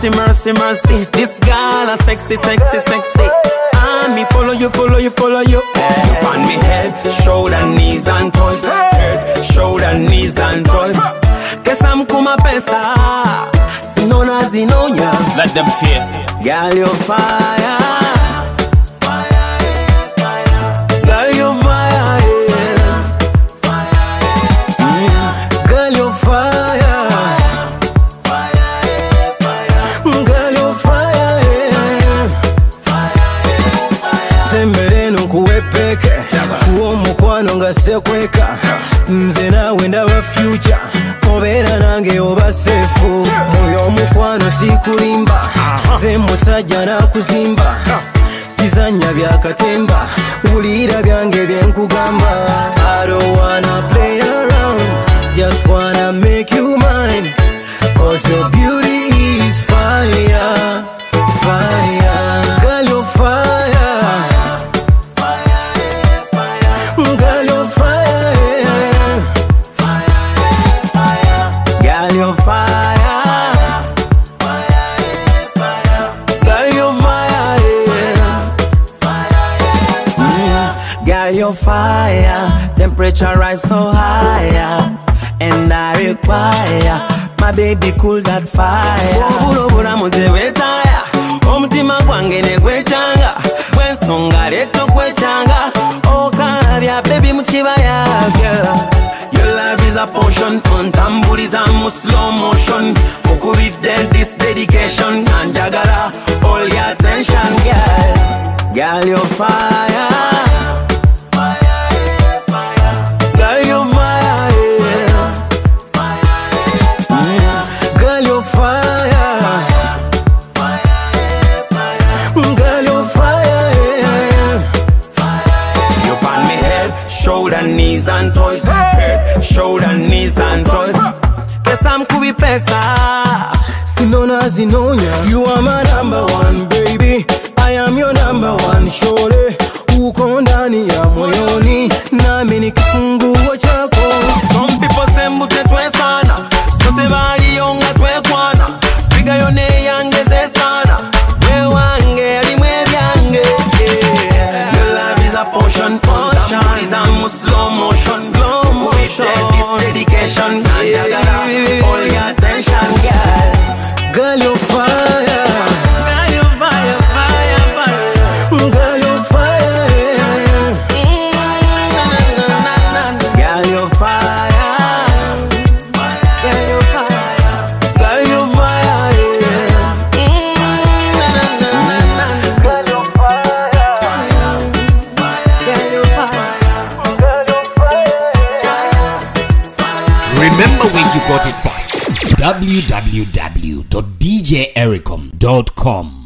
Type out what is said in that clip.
mercy, mercy, mercy. This girl a sexy, sexy, sexy. Me follow you, follow you, follow you. On me head, shoulder, knees and toes. Head, shoulder, knees and toes. Kesa mkuma pesa, sinona zinonya. Let them fear. Girl, you fire. Girl, you fire. Girl, you fire. Girl, you fire. Sembereno kuwepeke kuwo mukwano nga sekweka nze nawe ndaba future obeera nange oba sefu muyo mukwano sikulimba ze musajja nakuzimba sizanya byakatemba wulira byange byenkugamba I don't wanna play around, just wanna make you mine, cause your beauty is fire, fire. Girl, you're fire. Girl, you're fire. Girl, you're fire. Girl, you're fire. Girl, you're fire. Temperature rise so higher, and I require my baby cool that fire. Obulobula mutewetaya, omutima gwange negwechanga, gwensonga leto kwechanga. Okarabya baby mukibaya, girl. Your love is a potion, untambuliza mu slow motion. Ukubidde this dedication, anjagala all your attention, girl. Girl, you're fire. Girl, you're fire. Girl, you're fire. Girl, you're fire. You on me head, shoulder, knees and toes. Head, shoulder, knees and toes. Kesa mkubi pesa, sinona zinonya. You are my number one, baby. I am your number one, surely. Uko ndani ya moyoni, nami ni kifunguo chako. Some people say mbuke twe sana, sote bali yonga twe kwana. Figa yone yangeze sana, we wange alimwe byange. Your love is a potion, potion is a slow motion. With this dedication, anjagala all your attention, girl. Girl, you're fire. Girl, you're fire, fire, fire. Girl, you're fire. Girl, you're fire. Girl, you're fire. Girl, you're fire. Girl, you're fire. Remember where you got it first. www.djericom.com